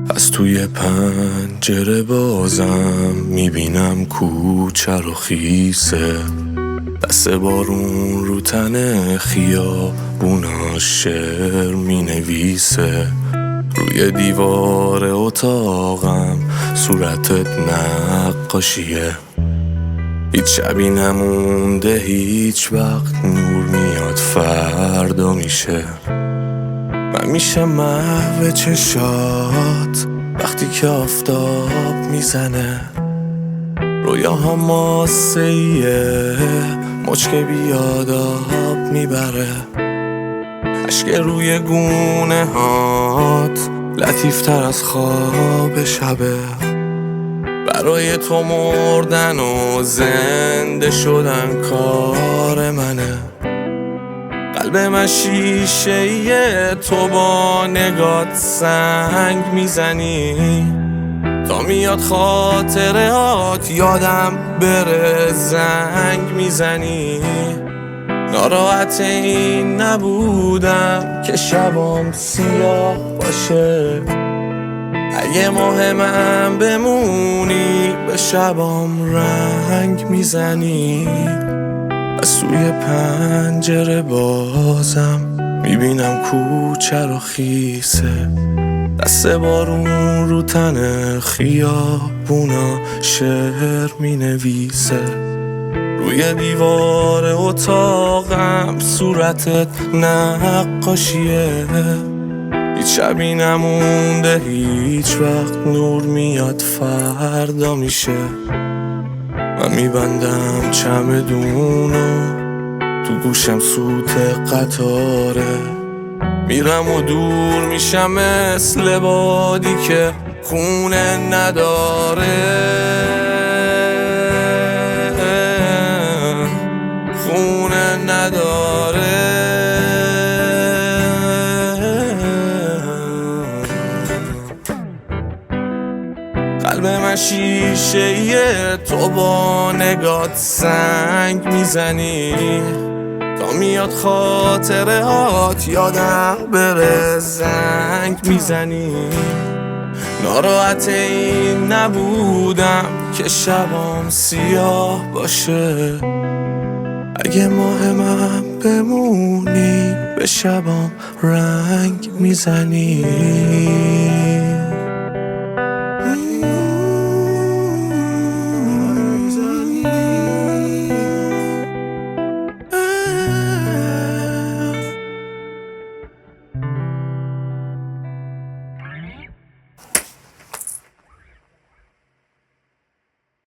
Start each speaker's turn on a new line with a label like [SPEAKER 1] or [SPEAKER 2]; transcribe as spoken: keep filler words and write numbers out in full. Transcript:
[SPEAKER 1] از توی پنجره بازم میبینم کوچه رو خیسه، دست بارون رو تن خیابوناش شعر مینویسه. روی دیوار اتاقم صورتت نقاشیه، هیچ شبی نمونده، هیچ وقت نور میاد فردا میشه. من میشه محو چشات وقتی که آفتاب میزنه، رویاها ماسهیه مچ که بیاد آب میبره. اشک روی گونه هات لطیفتر از خواب شبه، برای تو مردن و زنده شدن کار منه. قلب من شیشه تو با نگات سنگ میزنی، تا میاد خاطرات یادم بره زنگ میزنی. ناراحت این نبودم که شبام سیاه باشه، اگه ماه من بمونی به شبام رنگ میزنی. از توی پنجره بازم میبینم کوچه رو خیسه، دست بارون رو تن خیابونا شعر مینویسه. روی دیوار اتاقم صورتت نقاشیه، هیچ شبی نمونده، هیچ وقت نور میاد فردا میشه. من میبندم چمدونو، تو گوشم سوت قطاره، میرم و دور میشم مثل بادی که خونه نداره. خونه نداره. قلب من شیشه تو با نگات سنگ میزنی، تا میاد خاطرات یادم بره زنگ میزنی. ناراحت این نبودم که شبام سیاه باشه، اگه ماه من بمونی به شبام رنگ میزنی.